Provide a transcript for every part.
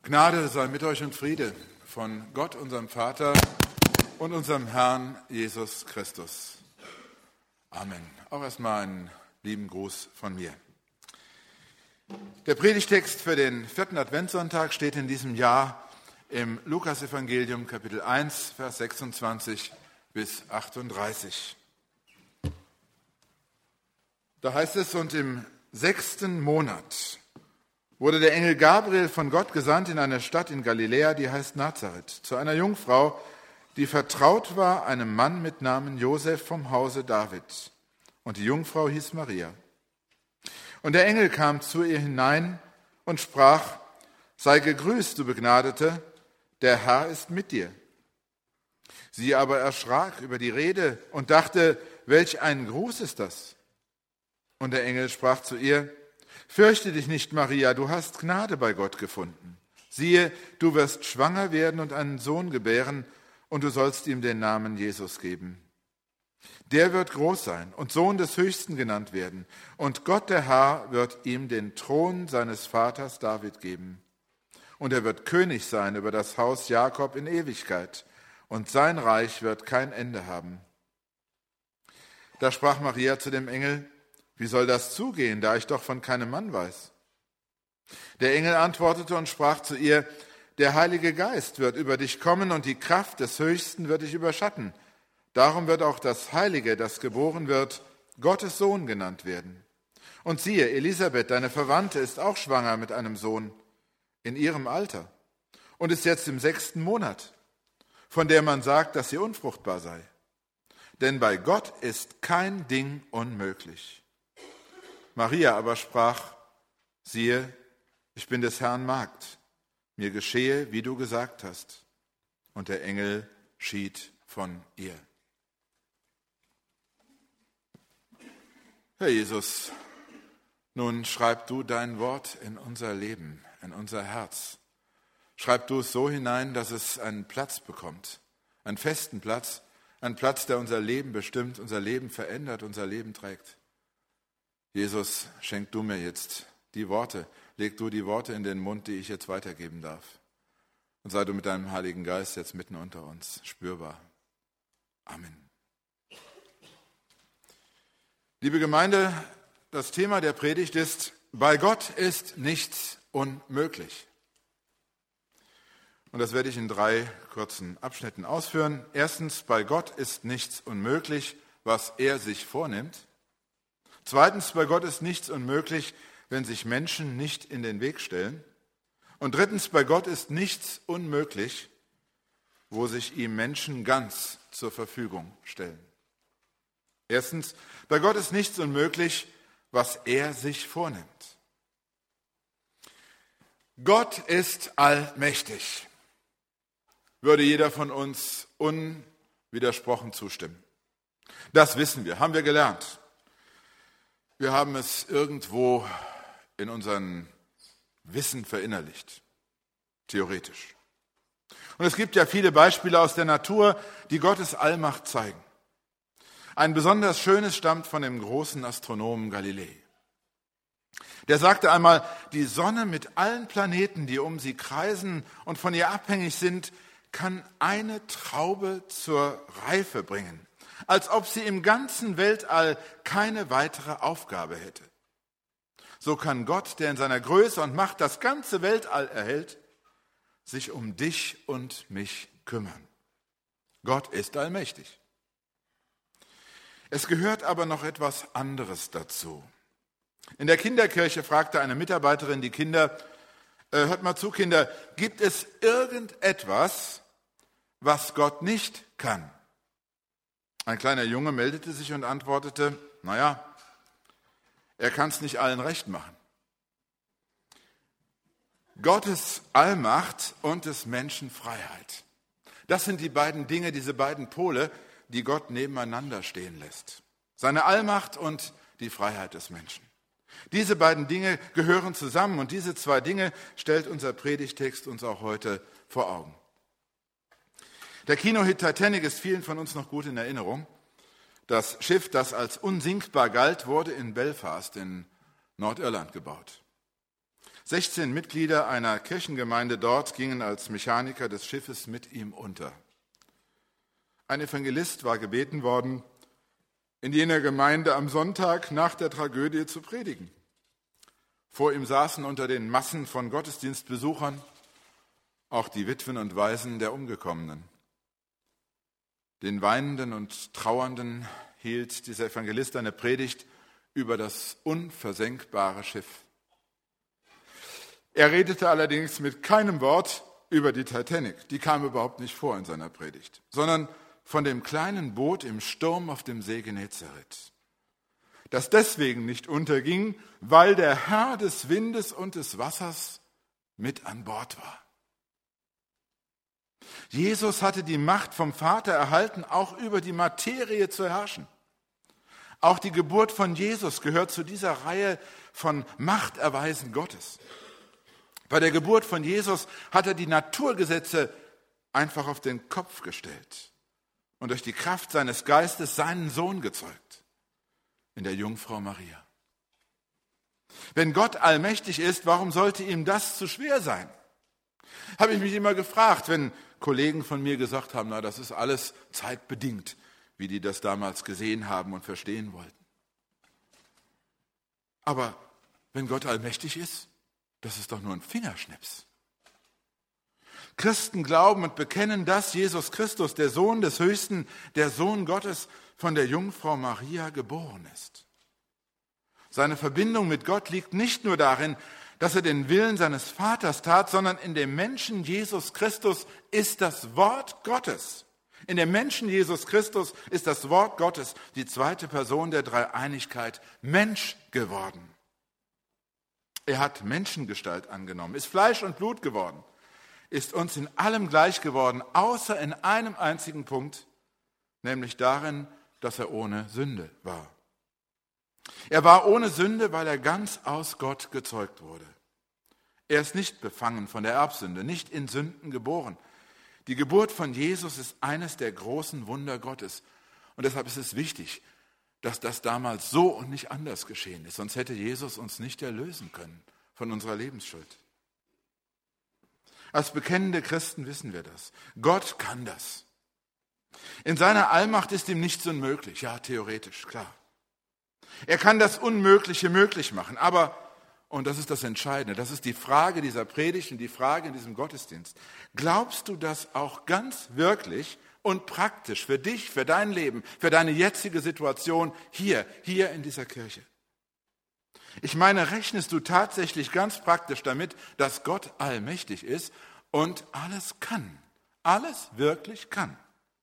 Gnade sei mit euch und Friede von Gott, unserem Vater und unserem Herrn Jesus Christus. Amen. Auch erstmal einen lieben Gruß von mir. Der Predigtext für den 4. Adventssonntag steht in diesem Jahr im Lukasevangelium Kapitel 1, Vers 26 bis 38. Da heißt es: Und im 6. Monat wurde der Engel Gabriel von Gott gesandt in eine Stadt in Galiläa, die heißt Nazareth, zu einer Jungfrau, die vertraut war einem Mann mit Namen Josef vom Hause David. Und die Jungfrau hieß Maria. Und der Engel kam zu ihr hinein und sprach: Sei gegrüßt, du Begnadete, der Herr ist mit dir. Sie aber erschrak über die Rede und dachte: Welch ein Gruß ist das? Und der Engel sprach zu ihr: Fürchte dich nicht, Maria, du hast Gnade bei Gott gefunden. Siehe, du wirst schwanger werden und einen Sohn gebären, und du sollst ihm den Namen Jesus geben. Der wird groß sein und Sohn des Höchsten genannt werden, und Gott der Herr wird ihm den Thron seines Vaters David geben. Und er wird König sein über das Haus Jakob in Ewigkeit, und sein Reich wird kein Ende haben. Da sprach Maria zu dem Engel: Wie soll das zugehen, da ich doch von keinem Mann weiß? Der Engel antwortete und sprach zu ihr: Der Heilige Geist wird über dich kommen und die Kraft des Höchsten wird dich überschatten. Darum wird auch das Heilige, das geboren wird, Gottes Sohn genannt werden. Und siehe, Elisabeth, deine Verwandte, ist auch schwanger mit einem Sohn in ihrem Alter und ist jetzt im 6. Monat, von der man sagt, dass sie unfruchtbar sei. Denn bei Gott ist kein Ding unmöglich. Maria aber sprach: Siehe, ich bin des Herrn Magd, mir geschehe, wie du gesagt hast. Und der Engel schied von ihr. Herr Jesus, nun schreib du dein Wort in unser Leben, in unser Herz. Schreib du es so hinein, dass es einen Platz bekommt, einen festen Platz, einen Platz, der unser Leben bestimmt, unser Leben verändert, unser Leben trägt. Jesus, schenk du mir jetzt die Worte, leg du die Worte in den Mund, die ich jetzt weitergeben darf. Und sei du mit deinem Heiligen Geist jetzt mitten unter uns spürbar. Amen. Liebe Gemeinde, das Thema der Predigt ist: Bei Gott ist nichts unmöglich. Und das werde ich in 3 kurzen Abschnitten ausführen. Erstens: Bei Gott ist nichts unmöglich, was er sich vornimmt. Zweitens: Bei Gott ist nichts unmöglich, wenn sich Menschen nicht in den Weg stellen. Und drittens: Bei Gott ist nichts unmöglich, wo sich ihm Menschen ganz zur Verfügung stellen. Erstens: Bei Gott ist nichts unmöglich, was er sich vornimmt. Gott ist allmächtig. Würde jeder von uns unwidersprochen zustimmen. Das wissen wir, haben wir gelernt. Wir haben es irgendwo in unserem Wissen verinnerlicht, theoretisch. Und es gibt ja viele Beispiele aus der Natur, die Gottes Allmacht zeigen. Ein besonders schönes stammt von dem großen Astronomen Galilei. Der sagte einmal: Die Sonne mit allen Planeten, die um sie kreisen und von ihr abhängig sind, kann eine Traube zur Reife bringen, als ob sie im ganzen Weltall keine weitere Aufgabe hätte. So kann Gott, der in seiner Größe und Macht das ganze Weltall erhält, sich um dich und mich kümmern. Gott ist allmächtig. Es gehört aber noch etwas anderes dazu. In der Kinderkirche fragte eine Mitarbeiterin die Kinder: Hört mal zu, Kinder, gibt es irgendetwas, was Gott nicht kann? Ein kleiner Junge meldete sich und antwortete: Naja, er kann es nicht allen recht machen. Gottes Allmacht und des Menschen Freiheit. Das sind die beiden Dinge, diese beiden Pole, die Gott nebeneinander stehen lässt. Seine Allmacht und die Freiheit des Menschen. Diese beiden Dinge gehören zusammen und diese 2 Dinge stellt unser Predigtext uns auch heute vor Augen. Der Kinohit Titanic ist vielen von uns noch gut in Erinnerung. Das Schiff, das als unsinkbar galt, wurde in Belfast in Nordirland gebaut. 16 Mitglieder einer Kirchengemeinde dort gingen als Mechaniker des Schiffes mit ihm unter. Ein Evangelist war gebeten worden, in jener Gemeinde am Sonntag nach der Tragödie zu predigen. Vor ihm saßen unter den Massen von Gottesdienstbesuchern auch die Witwen und Waisen der Umgekommenen. Den Weinenden und Trauernden hielt dieser Evangelist eine Predigt über das unversenkbare Schiff. Er redete allerdings mit keinem Wort über die Titanic, die kam überhaupt nicht vor in seiner Predigt, sondern von dem kleinen Boot im Sturm auf dem See Genezareth, das deswegen nicht unterging, weil der Herr des Windes und des Wassers mit an Bord war. Jesus hatte die Macht vom Vater erhalten, auch über die Materie zu herrschen. Auch die Geburt von Jesus gehört zu dieser Reihe von Machterweisen Gottes. Bei der Geburt von Jesus hat er die Naturgesetze einfach auf den Kopf gestellt und durch die Kraft seines Geistes seinen Sohn gezeugt, in der Jungfrau Maria. Wenn Gott allmächtig ist, warum sollte ihm das zu schwer sein? Habe ich mich immer gefragt, wenn Kollegen von mir gesagt haben, na, das ist alles zeitbedingt, wie die das damals gesehen haben und verstehen wollten. Aber wenn Gott allmächtig ist, das ist doch nur ein Fingerschnips. Christen glauben und bekennen, dass Jesus Christus, der Sohn des Höchsten, der Sohn Gottes, von der Jungfrau Maria geboren ist. Seine Verbindung mit Gott liegt nicht nur darin, dass er den Willen seines Vaters tat, sondern in dem Menschen Jesus Christus ist das Wort Gottes. In dem Menschen Jesus Christus ist das Wort Gottes, die zweite Person der Dreieinigkeit, Mensch geworden. Er hat Menschengestalt angenommen, ist Fleisch und Blut geworden, ist uns in allem gleich geworden, außer in einem einzigen Punkt, nämlich darin, dass er ohne Sünde war. Er war ohne Sünde, weil er ganz aus Gott gezeugt wurde. Er ist nicht befangen von der Erbsünde, nicht in Sünden geboren. Die Geburt von Jesus ist eines der großen Wunder Gottes. Und deshalb ist es wichtig, dass das damals so und nicht anders geschehen ist. Sonst hätte Jesus uns nicht erlösen können von unserer Lebensschuld. Als bekennende Christen wissen wir das. Gott kann das. In seiner Allmacht ist ihm nichts unmöglich. Ja, theoretisch, klar. Er kann das Unmögliche möglich machen. Aber, und das ist das Entscheidende, das ist die Frage dieser Predigt und die Frage in diesem Gottesdienst. Glaubst du das auch ganz wirklich und praktisch für dich, für dein Leben, für deine jetzige Situation hier in dieser Kirche? Ich meine, rechnest du tatsächlich ganz praktisch damit, dass Gott allmächtig ist und alles kann, alles wirklich kann?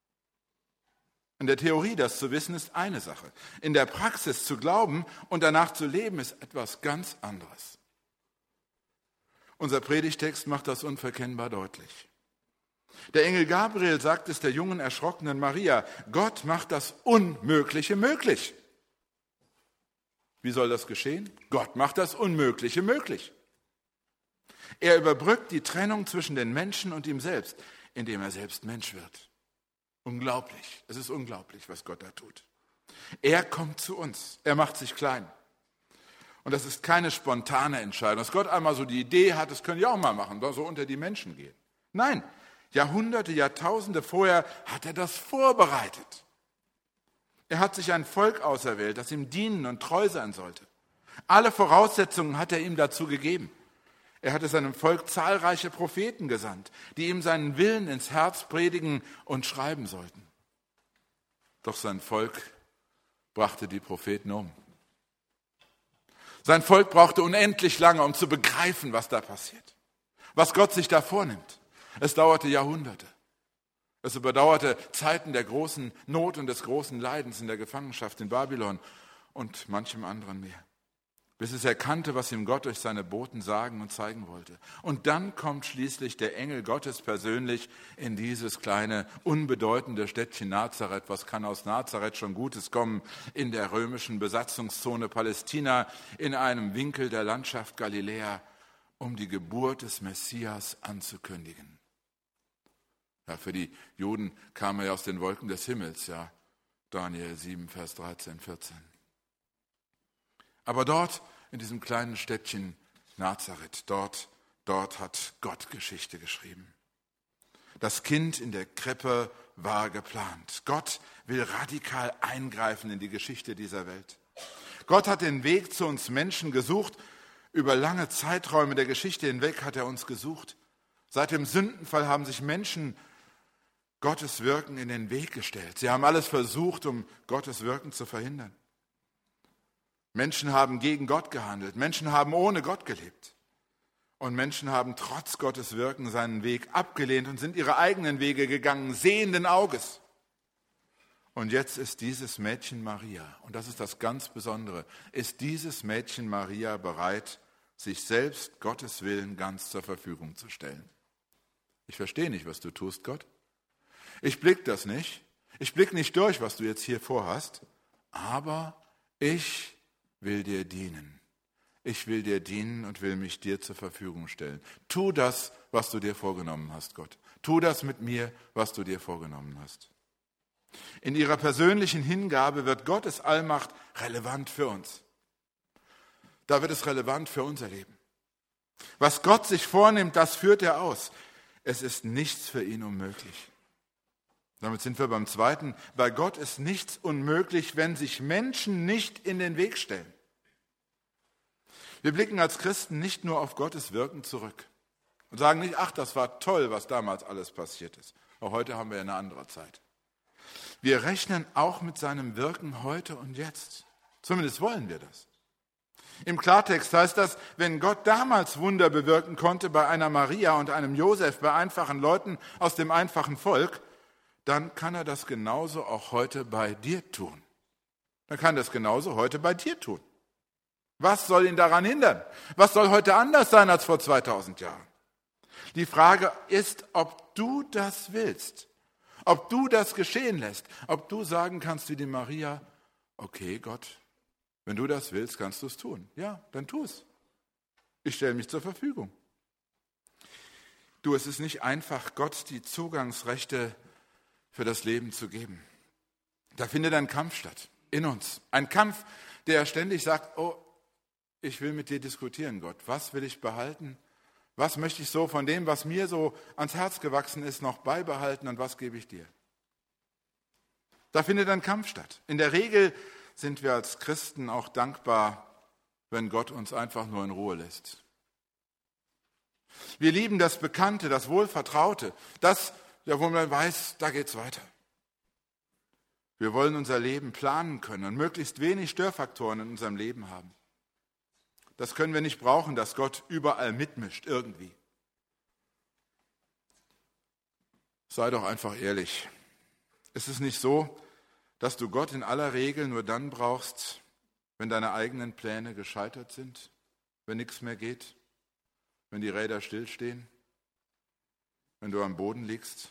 In der Theorie das zu wissen, ist eine Sache. In der Praxis zu glauben und danach zu leben, ist etwas ganz anderes. Unser Predigtext macht das unverkennbar deutlich. Der Engel Gabriel sagt es der jungen, erschrockenen Maria, Gott macht das Unmögliche möglich. Wie soll das geschehen? Gott macht das Unmögliche möglich. Er überbrückt die Trennung zwischen den Menschen und ihm selbst, indem er selbst Mensch wird. Unglaublich. Es ist unglaublich, was Gott da tut. Er kommt zu uns. Er macht sich klein. Und das ist keine spontane Entscheidung. Dass Gott einmal so die Idee hat, das können wir auch mal machen, so unter die Menschen gehen. Nein, Jahrhunderte, Jahrtausende vorher hat er das vorbereitet. Er hat sich ein Volk auserwählt, das ihm dienen und treu sein sollte. Alle Voraussetzungen hat er ihm dazu gegeben. Er hatte seinem Volk zahlreiche Propheten gesandt, die ihm seinen Willen ins Herz predigen und schreiben sollten. Doch sein Volk brachte die Propheten um. Sein Volk brauchte unendlich lange, um zu begreifen, was da passiert, was Gott sich da vornimmt. Es dauerte Jahrhunderte. Es überdauerte Zeiten der großen Not und des großen Leidens in der Gefangenschaft in Babylon und manchem anderen mehr. Bis es erkannte, was ihm Gott durch seine Boten sagen und zeigen wollte. Und dann kommt schließlich der Engel Gottes persönlich in dieses kleine, unbedeutende Städtchen Nazareth. Was kann aus Nazareth schon Gutes kommen? In der römischen Besatzungszone Palästina, in einem Winkel der Landschaft Galiläa, um die Geburt des Messias anzukündigen. Ja, für die Juden kam er ja aus den Wolken des Himmels, ja. Daniel 7, Vers 13, 14. Aber dort, in diesem kleinen Städtchen, Nazareth. Dort hat Gott Geschichte geschrieben. Das Kind in der Krippe war geplant. Gott will radikal eingreifen in die Geschichte dieser Welt. Gott hat den Weg zu uns Menschen gesucht. Über lange Zeiträume der Geschichte hinweg hat er uns gesucht. Seit dem Sündenfall haben sich Menschen Gottes Wirken in den Weg gestellt. Sie haben alles versucht, um Gottes Wirken zu verhindern. Menschen haben gegen Gott gehandelt. Menschen haben ohne Gott gelebt. Und Menschen haben trotz Gottes Wirken seinen Weg abgelehnt und sind ihre eigenen Wege gegangen, sehenden Auges. Und jetzt ist dieses Mädchen Maria, und das ist das ganz Besondere, ist dieses Mädchen Maria bereit, sich selbst Gottes Willen ganz zur Verfügung zu stellen. Ich verstehe nicht, was du tust, Gott. Ich blicke das nicht. Ich blicke nicht durch, was du jetzt hier vorhast. Aber ich will dir dienen. Ich will dir dienen und will mich dir zur Verfügung stellen. Tu das, was du dir vorgenommen hast, Gott. Tu das mit mir, was du dir vorgenommen hast. In ihrer persönlichen Hingabe wird Gottes Allmacht relevant für uns. Da wird es relevant für unser Leben. Was Gott sich vornimmt, das führt er aus. Es ist nichts für ihn unmöglich. Damit sind wir beim Zweiten. Bei Gott ist nichts unmöglich, wenn sich Menschen nicht in den Weg stellen. Wir blicken als Christen nicht nur auf Gottes Wirken zurück und sagen nicht, ach, das war toll, was damals alles passiert ist. Auch heute haben wir eine andere Zeit. Wir rechnen auch mit seinem Wirken heute und jetzt. Zumindest wollen wir das. Im Klartext heißt das, wenn Gott damals Wunder bewirken konnte bei einer Maria und einem Josef, bei einfachen Leuten aus dem einfachen Volk, dann kann er das genauso auch heute bei dir tun. Dann kann er das genauso heute bei dir tun. Was soll ihn daran hindern? Was soll heute anders sein als vor 2000 Jahren? Die Frage ist, ob du das willst, ob du das geschehen lässt, ob du sagen kannst wie die Maria, okay Gott, wenn du das willst, kannst du es tun. Ja, dann tu es. Ich stelle mich zur Verfügung. Du, es ist nicht einfach, Gott die Zugangsrechte für das Leben zu geben. Da findet ein Kampf statt, in uns. Ein Kampf, der ständig sagt, oh, ich will mit dir diskutieren, Gott. Was will ich behalten? Was möchte ich so von dem, was mir so ans Herz gewachsen ist, noch beibehalten und was gebe ich dir? Da findet ein Kampf statt. In der Regel sind wir als Christen auch dankbar, wenn Gott uns einfach nur in Ruhe lässt. Wir lieben das Bekannte, das Wohlvertraute, das, wo man weiß, da geht's weiter. Wir wollen unser Leben planen können und möglichst wenig Störfaktoren in unserem Leben haben. Das können wir nicht brauchen, dass Gott überall mitmischt, irgendwie. Sei doch einfach ehrlich. Es ist nicht so, dass du Gott in aller Regel nur dann brauchst, wenn deine eigenen Pläne gescheitert sind, wenn nichts mehr geht, wenn die Räder stillstehen, wenn du am Boden liegst.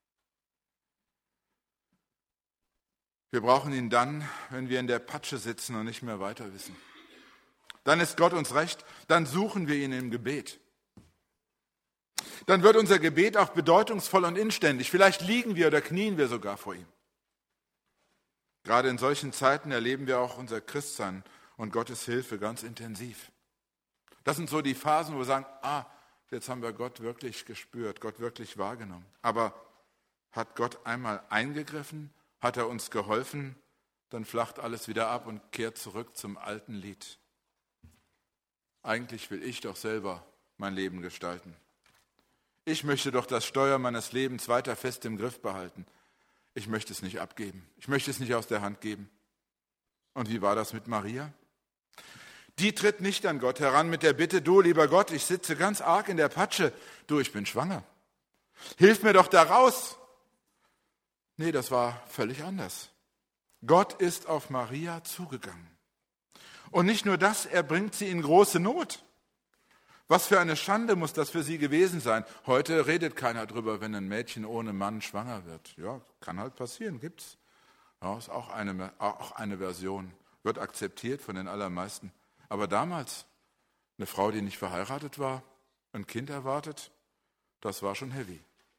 Wir brauchen ihn dann, wenn wir in der Patsche sitzen und nicht mehr weiter wissen. Dann ist Gott uns recht, dann suchen wir ihn im Gebet. Dann wird unser Gebet auch bedeutungsvoll und inständig. Vielleicht liegen wir oder knien wir sogar vor ihm. Gerade in solchen Zeiten erleben wir auch unser Christsein und Gottes Hilfe ganz intensiv. Das sind so die Phasen, wo wir sagen, jetzt haben wir Gott wirklich gespürt, Gott wirklich wahrgenommen. Aber hat Gott einmal eingegriffen, hat er uns geholfen, dann flacht alles wieder ab und kehrt zurück zum alten Lied. Eigentlich will ich doch selber mein Leben gestalten. Ich möchte doch das Steuer meines Lebens weiter fest im Griff behalten. Ich möchte es nicht abgeben. Ich möchte es nicht aus der Hand geben. Und wie war das mit Maria? Die tritt nicht an Gott heran mit der Bitte, du lieber Gott, ich sitze ganz arg in der Patsche. Du, ich bin schwanger. Hilf mir doch da raus. Nee, das war völlig anders. Gott ist auf Maria zugegangen. Und nicht nur das, er bringt sie in große Not. Was für eine Schande muss das für sie gewesen sein. Heute redet keiner drüber, wenn ein Mädchen ohne Mann schwanger wird. Ja, kann halt passieren, gibt's. Ja, ist auch eine Version, wird akzeptiert von den allermeisten. Aber damals, eine Frau, die nicht verheiratet war, ein Kind erwartet, das war schon heavy.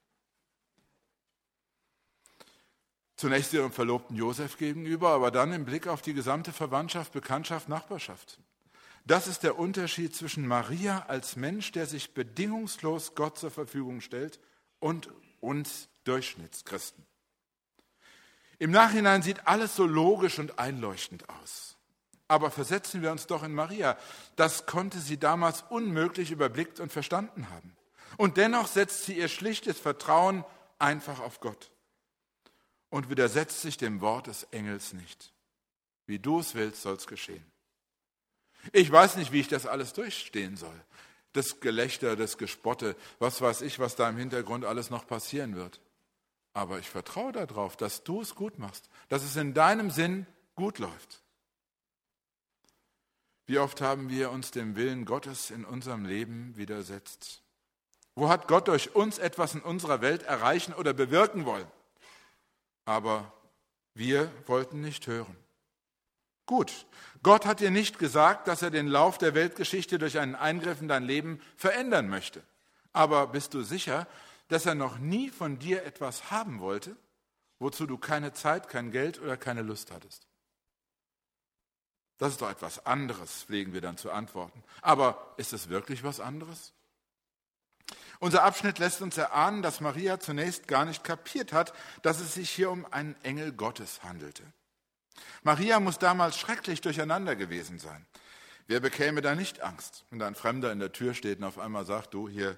Zunächst ihrem Verlobten Josef gegenüber, aber dann im Blick auf die gesamte Verwandtschaft, Bekanntschaft, Nachbarschaft. Das ist der Unterschied zwischen Maria als Mensch, der sich bedingungslos Gott zur Verfügung stellt, und uns Durchschnittschristen. Im Nachhinein sieht alles so logisch und einleuchtend aus. Aber versetzen wir uns doch in Maria. Das konnte sie damals unmöglich überblickt und verstanden haben. Und dennoch setzt sie ihr schlichtes Vertrauen einfach auf Gott und widersetzt sich dem Wort des Engels nicht. Wie du es willst, soll es geschehen. Ich weiß nicht, wie ich das alles durchstehen soll. Das Gelächter, das Gespotte, was weiß ich, was da im Hintergrund alles noch passieren wird. Aber ich vertraue darauf, dass du es gut machst, dass es in deinem Sinn gut läuft. Wie oft haben wir uns dem Willen Gottes in unserem Leben widersetzt? Wo hat Gott durch uns etwas in unserer Welt erreichen oder bewirken wollen? Aber wir wollten nicht hören. Gut, Gott hat dir nicht gesagt, dass er den Lauf der Weltgeschichte durch einen Eingriff in dein Leben verändern möchte. Aber bist du sicher, dass er noch nie von dir etwas haben wollte, wozu du keine Zeit, kein Geld oder keine Lust hattest? Das ist doch etwas anderes, pflegen wir dann zu antworten. Aber ist es wirklich was anderes? Unser Abschnitt lässt uns erahnen, dass Maria zunächst gar nicht kapiert hat, dass es sich hier um einen Engel Gottes handelte. Maria muss damals schrecklich durcheinander gewesen sein. Wer bekäme da nicht Angst, wenn da ein Fremder in der Tür steht und auf einmal sagt, du hier.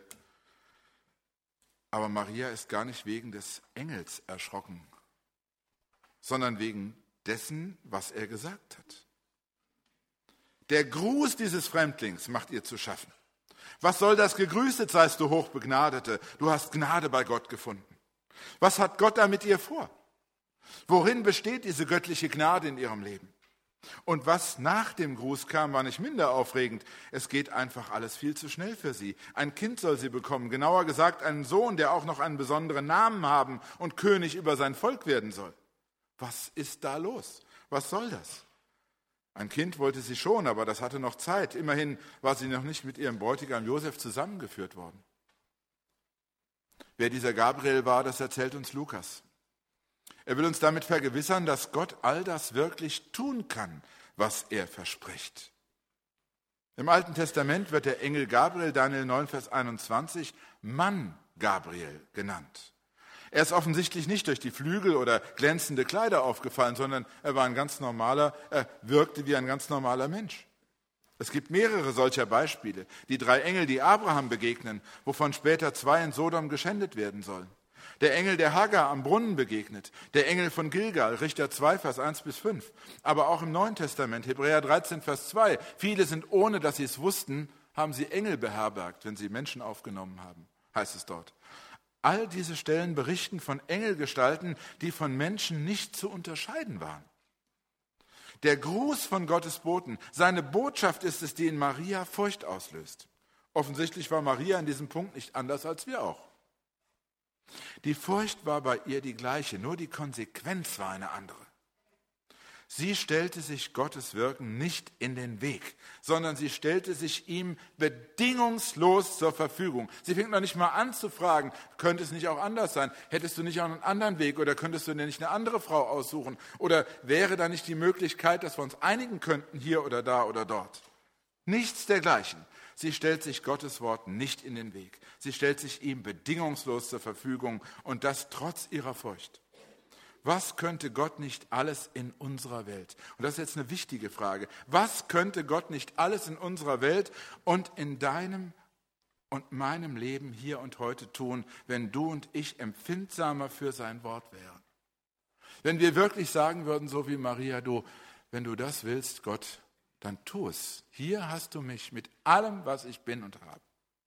Aber Maria ist gar nicht wegen des Engels erschrocken, sondern wegen dessen, was er gesagt hat. Der Gruß dieses Fremdlings macht ihr zu schaffen. Was soll das? Gegrüßet seist du Hochbegnadete, du hast Gnade bei Gott gefunden. Was hat Gott da mit ihr vor? Worin besteht diese göttliche Gnade in ihrem Leben? Und was nach dem Gruß kam, war nicht minder aufregend. Es geht einfach alles viel zu schnell für sie. Ein Kind soll sie bekommen, genauer gesagt einen Sohn, der auch noch einen besonderen Namen haben und König über sein Volk werden soll. Was ist da los? Was soll das? Ein Kind wollte sie schon, aber das hatte noch Zeit. Immerhin war sie noch nicht mit ihrem Bräutigam Josef zusammengeführt worden. Wer dieser Gabriel war, das erzählt uns Lukas. Er will uns damit vergewissern, dass Gott all das wirklich tun kann, was er verspricht. Im Alten Testament wird der Engel Gabriel, Daniel 9, Vers 21, Mann Gabriel genannt. Er ist offensichtlich nicht durch die Flügel oder glänzende Kleider aufgefallen, sondern er wirkte wie ein ganz normaler Mensch. Es gibt mehrere solcher Beispiele. Die 3 Engel, die Abraham begegnen, wovon später 2 in Sodom geschändet werden sollen. Der Engel, der Hagar am Brunnen begegnet. Der Engel von Gilgal, Richter 2, Vers 1 bis 5. Aber auch im Neuen Testament, Hebräer 13, Vers 2. Viele sind, ohne dass sie es wussten, haben sie Engel beherbergt, wenn sie Menschen aufgenommen haben, heißt es dort. All diese Stellen berichten von Engelgestalten, die von Menschen nicht zu unterscheiden waren. Der Gruß von Gottes Boten, seine Botschaft ist es, die in Maria Furcht auslöst. Offensichtlich war Maria in diesem Punkt nicht anders als wir auch. Die Furcht war bei ihr die gleiche, nur die Konsequenz war eine andere. Sie stellte sich Gottes Wirken nicht in den Weg, sondern sie stellte sich ihm bedingungslos zur Verfügung. Sie fing noch nicht mal an zu fragen, könnte es nicht auch anders sein? Hättest du nicht auch einen anderen Weg oder könntest du dir nicht eine andere Frau aussuchen? Oder wäre da nicht die Möglichkeit, dass wir uns einigen könnten, hier oder da oder dort? Nichts dergleichen. Sie stellt sich Gottes Wort nicht in den Weg. Sie stellt sich ihm bedingungslos zur Verfügung und das trotz ihrer Furcht. Was könnte Gott nicht alles in unserer Welt? Und das ist jetzt eine wichtige Frage. Was könnte Gott nicht alles in unserer Welt und in deinem und meinem Leben hier und heute tun, wenn du und ich empfindsamer für sein Wort wären? Wenn wir wirklich sagen würden, so wie Maria, du, wenn du das willst, Gott, dann tu es. Hier hast du mich mit allem, was ich bin und habe.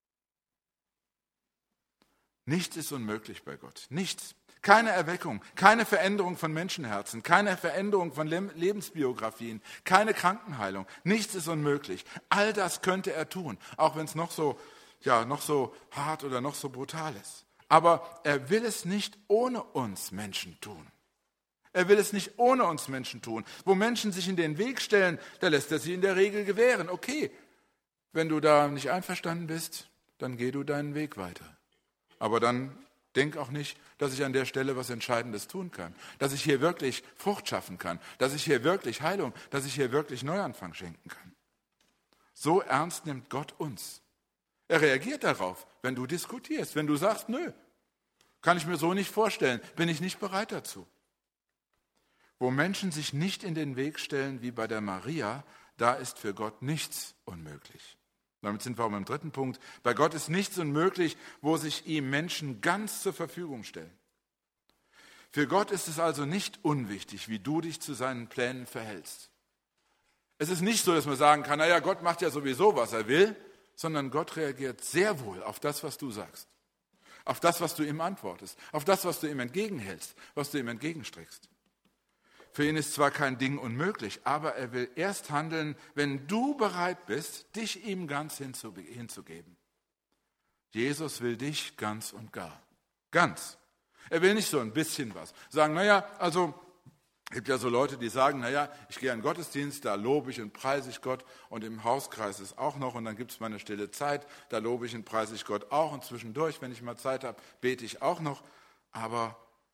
Nichts ist unmöglich bei Gott. Nichts. Keine Erweckung, keine Veränderung von Menschenherzen, keine Veränderung von Lebensbiografien, keine Krankenheilung. Nichts ist unmöglich. All das könnte er tun, auch wenn es noch so hart oder noch so brutal ist. Aber er will es nicht ohne uns Menschen tun. Er will es nicht ohne uns Menschen tun. Wo Menschen sich in den Weg stellen, da lässt er sie in der Regel gewähren. Okay, wenn du da nicht einverstanden bist, dann geh du deinen Weg weiter. Aber dann denk auch nicht, dass ich an der Stelle was Entscheidendes tun kann. Dass ich hier wirklich Frucht schaffen kann. Dass ich hier wirklich Heilung, dass ich hier wirklich Neuanfang schenken kann. So ernst nimmt Gott uns. Er reagiert darauf, wenn du diskutierst, wenn du sagst, nö, kann ich mir so nicht vorstellen, bin ich nicht bereit dazu. Wo Menschen sich nicht in den Weg stellen, wie bei der Maria, da ist für Gott nichts unmöglich. Damit sind wir auch beim dritten Punkt. Bei Gott ist nichts unmöglich, wo sich ihm Menschen ganz zur Verfügung stellen. Für Gott ist es also nicht unwichtig, wie du dich zu seinen Plänen verhältst. Es ist nicht so, dass man sagen kann, naja, Gott macht ja sowieso, was er will, sondern Gott reagiert sehr wohl auf das, was du sagst, auf das, was du ihm antwortest, auf das, was du ihm entgegenhältst, was du ihm entgegenstreckst. Für ihn ist zwar kein Ding unmöglich, aber er will erst handeln, wenn du bereit bist, dich ihm ganz hinzugeben. Jesus will dich ganz und gar. Ganz. Er will nicht so ein bisschen was. Sagen, naja, also es gibt ja so Leute, die sagen, naja, ich gehe in den Gottesdienst, da lobe ich und preise ich Gott und im Hauskreis ist auch noch und dann gibt es mal eine stille Zeit, da lobe ich und preise ich Gott auch und zwischendurch, wenn ich mal Zeit habe, bete ich auch noch. Aber,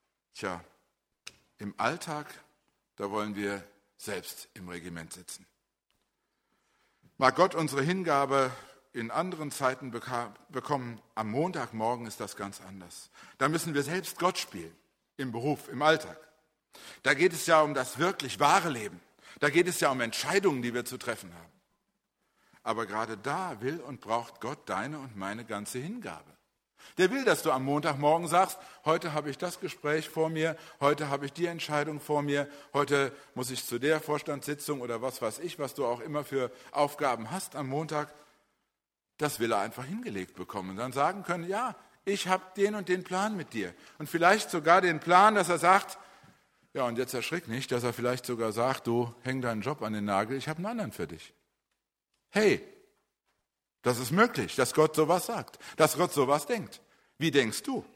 im Alltag, da wollen wir selbst im Regiment sitzen. Mag Gott unsere Hingabe in anderen Zeiten bekommen, am Montagmorgen ist das ganz anders. Da müssen wir selbst Gott spielen, im Beruf, im Alltag. Da geht es ja um das wirklich wahre Leben. Da geht es ja um Entscheidungen, die wir zu treffen haben. Aber gerade da will und braucht Gott deine und meine ganze Hingabe. Der will, dass du am Montagmorgen sagst, heute habe ich das Gespräch vor mir, heute habe ich die Entscheidung vor mir, heute muss ich zu der Vorstandssitzung oder was weiß ich, was du auch immer für Aufgaben hast am Montag. Das will er einfach hingelegt bekommen und dann sagen können, ja, ich habe den und den Plan mit dir. Und vielleicht sogar den Plan, dass er sagt, ja, und jetzt erschrick nicht, dass er vielleicht sogar sagt, du häng deinen Job an den Nagel, ich habe einen anderen für dich. Hey, das ist möglich, dass Gott sowas sagt, dass Gott sowas denkt. Wie denkst du?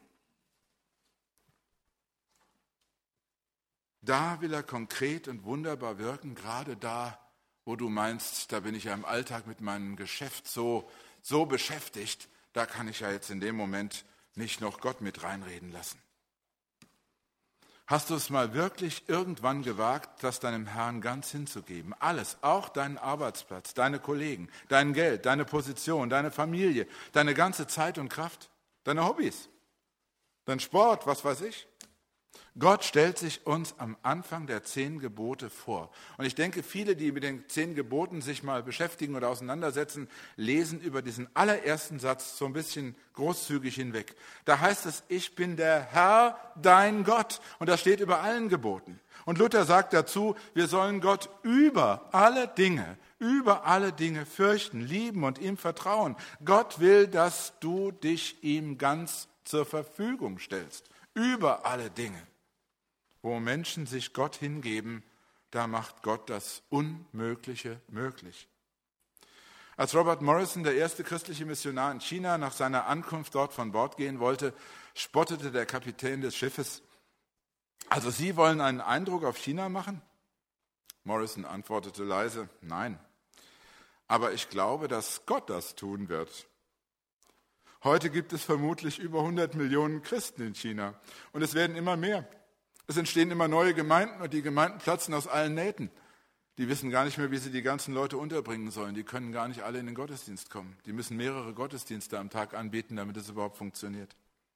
Da will er konkret und wunderbar wirken, gerade da, wo du meinst, da bin ich ja im Alltag mit meinem Geschäft so beschäftigt, da kann ich ja jetzt in dem Moment nicht noch Gott mit reinreden lassen. Hast du es mal wirklich irgendwann gewagt, das deinem Herrn ganz hinzugeben? Alles, auch deinen Arbeitsplatz, deine Kollegen, dein Geld, deine Position, deine Familie, deine ganze Zeit und Kraft, deine Hobbys, dein Sport, was weiß ich. Gott stellt sich uns am Anfang der 10 Gebote vor. Und ich denke, viele, die mit den 10 Geboten sich mal beschäftigen oder auseinandersetzen, lesen über diesen allerersten Satz so ein bisschen großzügig hinweg. Da heißt es, ich bin der Herr, dein Gott. Und das steht über allen Geboten. Und Luther sagt dazu, wir sollen Gott über alle Dinge fürchten, lieben und ihm vertrauen. Gott will, dass du dich ihm ganz zur Verfügung stellst. Über alle Dinge. Wo Menschen sich Gott hingeben, da macht Gott das Unmögliche möglich. Als Robert Morrison, der erste christliche Missionar in China, nach seiner Ankunft dort von Bord gehen wollte, spottete der Kapitän des Schiffes, also Sie wollen einen Eindruck auf China machen? Morrison antwortete leise, nein, aber ich glaube, dass Gott das tun wird. Heute gibt es vermutlich über 100 Millionen Christen in China und es werden immer mehr. Es entstehen immer neue Gemeinden und die Gemeinden platzen aus allen Nähten. Die wissen gar nicht mehr, wie sie die ganzen Leute unterbringen sollen. Die können gar nicht alle in den Gottesdienst kommen. Die müssen mehrere Gottesdienste am Tag anbieten, damit es überhaupt funktioniert.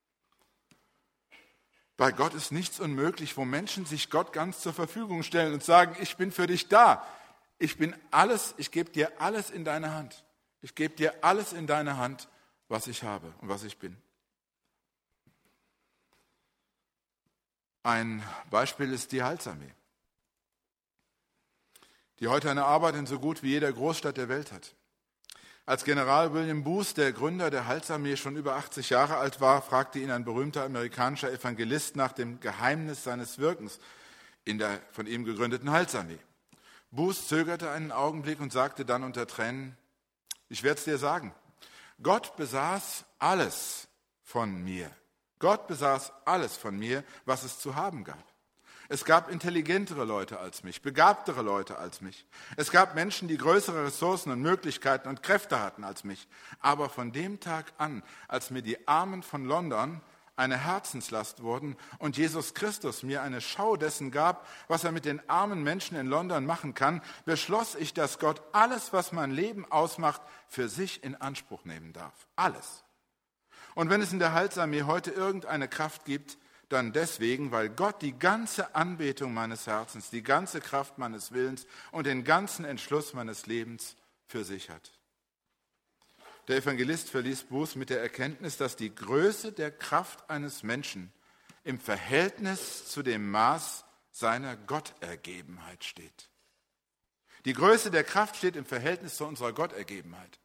Bei Gott ist nichts unmöglich, wo Menschen sich Gott ganz zur Verfügung stellen und sagen, ich bin für dich da. Ich bin alles, ich gebe dir alles in deine Hand. Ich gebe dir alles in deine Hand, was ich habe und was ich bin. Ein Beispiel ist die Heilsarmee, die heute eine Arbeit in so gut wie jeder Großstadt der Welt hat. Als General William Booth, der Gründer der Heilsarmee, schon über 80 Jahre alt war, fragte ihn ein berühmter amerikanischer Evangelist nach dem Geheimnis seines Wirkens in der von ihm gegründeten Heilsarmee. Booth zögerte einen Augenblick und sagte dann unter Tränen, ich werde es dir sagen, Gott besaß alles von mir. Gott besaß alles von mir, was es zu haben gab. Es gab intelligentere Leute als mich, begabtere Leute als mich. Es gab Menschen, die größere Ressourcen und Möglichkeiten und Kräfte hatten als mich. Aber von dem Tag an, als mir die Armen von London eine Herzenslast wurden und Jesus Christus mir eine Schau dessen gab, was er mit den armen Menschen in London machen kann, beschloss ich, dass Gott alles, was mein Leben ausmacht, für sich in Anspruch nehmen darf. Alles. Und wenn es in der Heilsarmee heute irgendeine Kraft gibt, dann deswegen, weil Gott die ganze Anbetung meines Herzens, die ganze Kraft meines Willens und den ganzen Entschluss meines Lebens für sich hat. Der Evangelist verließ Booth mit der Erkenntnis, dass die Größe der Kraft eines Menschen im Verhältnis zu dem Maß seiner Gottergebenheit steht. Die Größe der Kraft steht im Verhältnis zu unserer Gottergebenheit.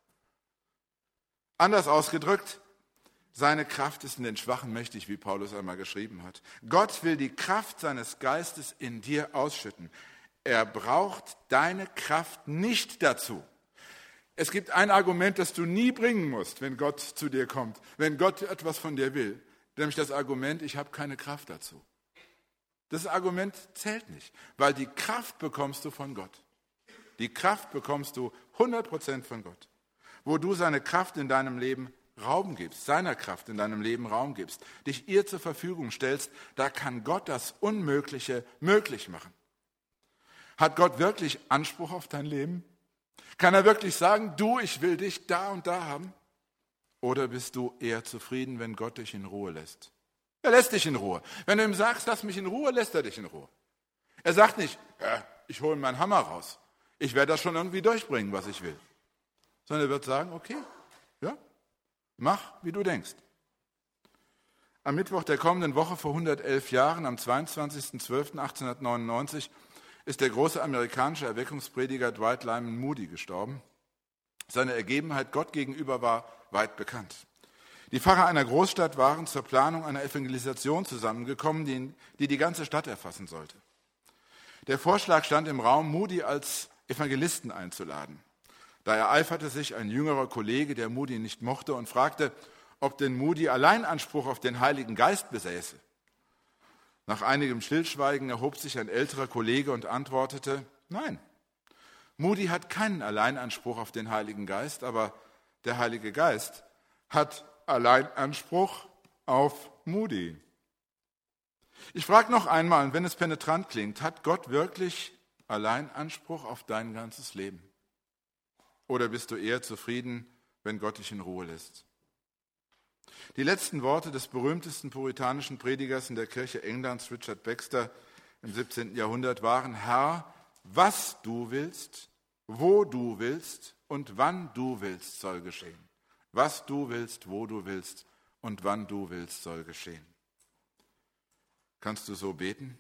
Anders ausgedrückt, seine Kraft ist in den Schwachen mächtig, wie Paulus einmal geschrieben hat. Gott will die Kraft seines Geistes in dir ausschütten. Er braucht deine Kraft nicht dazu. Es gibt ein Argument, das du nie bringen musst, wenn Gott zu dir kommt, wenn Gott etwas von dir will, nämlich das Argument, ich habe keine Kraft dazu. Das Argument zählt nicht, weil die Kraft bekommst du von Gott. Die Kraft bekommst du 100% von Gott. Wo du seine Kraft in deinem Leben Raum gibst, seiner Kraft in deinem Leben Raum gibst, dich ihr zur Verfügung stellst, da kann Gott das Unmögliche möglich machen. Hat Gott wirklich Anspruch auf dein Leben? Kann er wirklich sagen, du, ich will dich da und da haben? Oder bist du eher zufrieden, wenn Gott dich in Ruhe lässt? Er lässt dich in Ruhe. Wenn du ihm sagst, lass mich in Ruhe, lässt er dich in Ruhe. Er sagt nicht, ich hole meinen Hammer raus. Ich werde das schon irgendwie durchbringen, was ich will. Sondern er wird sagen, okay, ja, mach, wie du denkst. Am Mittwoch der kommenden Woche vor 111 Jahren, am 22.12.1899, ist der große amerikanische Erweckungsprediger Dwight Lyman Moody gestorben. Seine Ergebenheit Gott gegenüber war weit bekannt. Die Pfarrer einer Großstadt waren zur Planung einer Evangelisation zusammengekommen, die ganze Stadt erfassen sollte. Der Vorschlag stand im Raum, Moody als Evangelisten einzuladen. Da ereiferte sich ein jüngerer Kollege, der Moody nicht mochte, und fragte, ob denn Moody allein Anspruch auf den Heiligen Geist besäße. Nach einigem Stillschweigen erhob sich ein älterer Kollege und antwortete, nein, Moody hat keinen Alleinanspruch auf den Heiligen Geist, aber der Heilige Geist hat Alleinanspruch auf Moody. Ich frage noch einmal, und wenn es penetrant klingt, hat Gott wirklich Alleinanspruch auf dein ganzes Leben? Oder bist du eher zufrieden, wenn Gott dich in Ruhe lässt? Die letzten Worte des berühmtesten puritanischen Predigers in der Kirche Englands, Richard Baxter, im 17. Jahrhundert waren: Herr, was du willst, wo du willst und wann du willst, soll geschehen. Was du willst, wo du willst und wann du willst, soll geschehen. Kannst du so beten?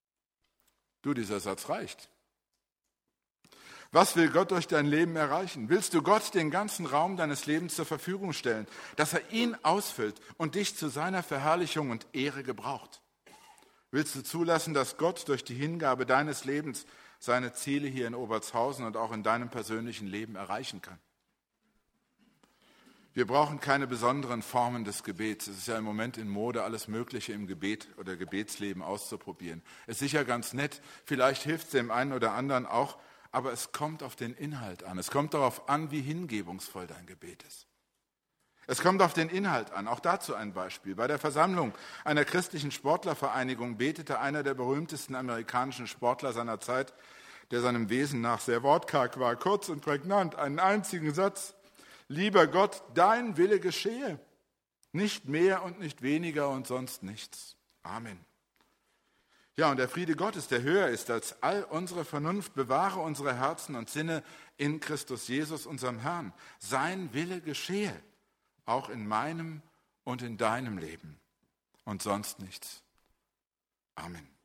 Du, dieser Satz reicht. Was will Gott durch dein Leben erreichen? Willst du Gott den ganzen Raum deines Lebens zur Verfügung stellen, dass er ihn ausfüllt und dich zu seiner Verherrlichung und Ehre gebraucht? Willst du zulassen, dass Gott durch die Hingabe deines Lebens seine Ziele hier in Obertshausen und auch in deinem persönlichen Leben erreichen kann? Wir brauchen keine besonderen Formen des Gebets. Es ist ja im Moment in Mode, alles Mögliche im Gebet oder Gebetsleben auszuprobieren. Es ist sicher ganz nett, vielleicht hilft es dem einen oder anderen auch, aber es kommt auf den Inhalt an. Es kommt darauf an, wie hingebungsvoll dein Gebet ist. Es kommt auf den Inhalt an. Auch dazu ein Beispiel. Bei der Versammlung einer christlichen Sportlervereinigung betete einer der berühmtesten amerikanischen Sportler seiner Zeit, der seinem Wesen nach sehr wortkarg war, kurz und prägnant, einen einzigen Satz: Lieber Gott, dein Wille geschehe, nicht mehr und nicht weniger und sonst nichts. Amen. Ja, und der Friede Gottes, der höher ist als all unsere Vernunft, bewahre unsere Herzen und Sinne in Christus Jesus, unserem Herrn. Sein Wille geschehe, auch in meinem und in deinem Leben und sonst nichts. Amen.